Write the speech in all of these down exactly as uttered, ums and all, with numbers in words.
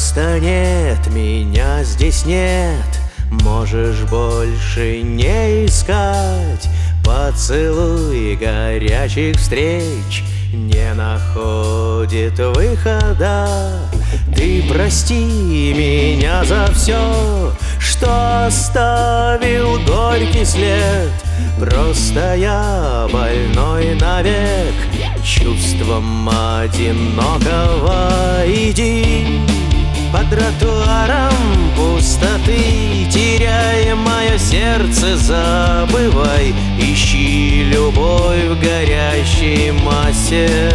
Просто нет, меня здесь нет. Можешь больше не искать. Поцелуй горячих встреч не находит выхода. Ты прости меня за все, что оставил горький след. Просто я больной навек чувством одинокого. Иди по тротуарам пустоты, теряя мое сердце, забывай. Ищи любовь в горящей массе.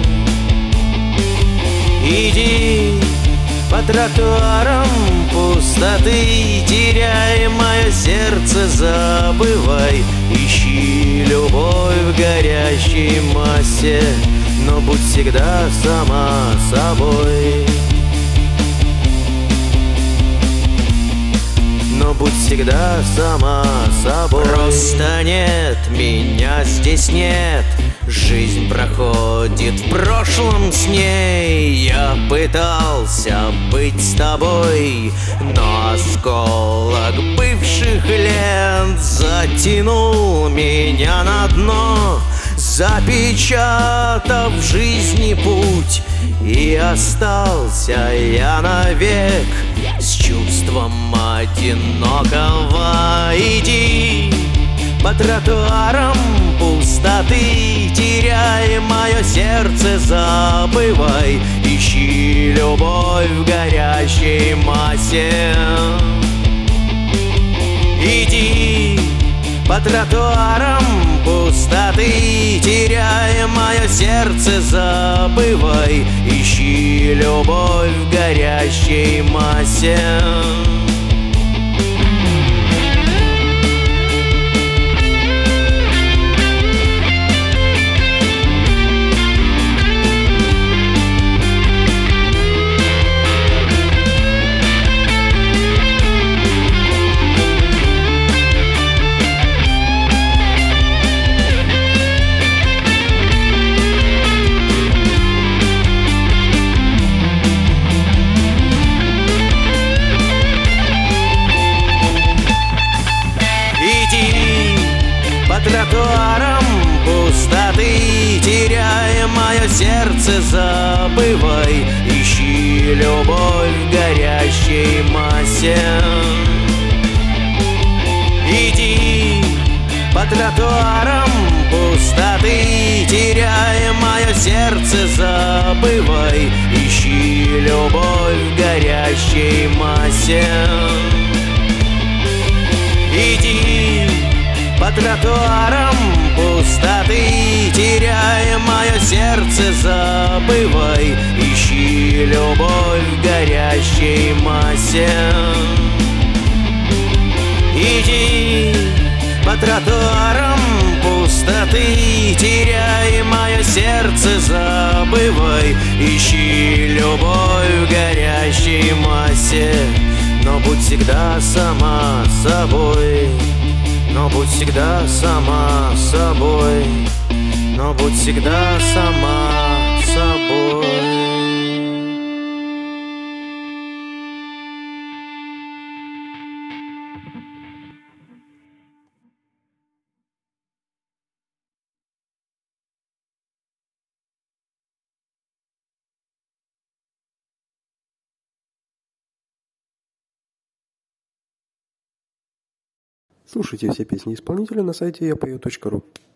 Иди по тротуарам пустоты, теряя мое сердце, забывай. Ищи любовь в горящей массе, но будь всегда сама собой. Но будь всегда сама собой. Просто нет, меня здесь нет. Жизнь проходит в прошлом с ней. Я пытался быть с тобой, но осколок бывших лет затянул меня на дно, запечатав в жизни путь. И остался я навек с чувством одинокого. Иди по тротуарам пустоты, теряя мое сердце, забывай. Ищи любовь в горящей массе. Иди по тротуарам пустоты, теряя мое сердце, забывай. Ищи любовь в горящей массе. По тротуарам пустоты, теряя мое сердце, забывай. Ищи любовь в горящей массе. Иди по тротуарам пустоты, теряя мое сердце, забывай. Ищи любовь в горящей массе. Иди по тротуарам пустоты, теряя мое сердце, забывай. Ищи любовь в горящей массе. Иди по тротуарам пустоты, теряя мое сердце, забывай. Ищи любовь в горящей массе, но будь всегда сама собой. Но будь всегда сама собой. Но будь всегда сама собой. Слушайте все песни исполнителя на сайте я пою точка ру.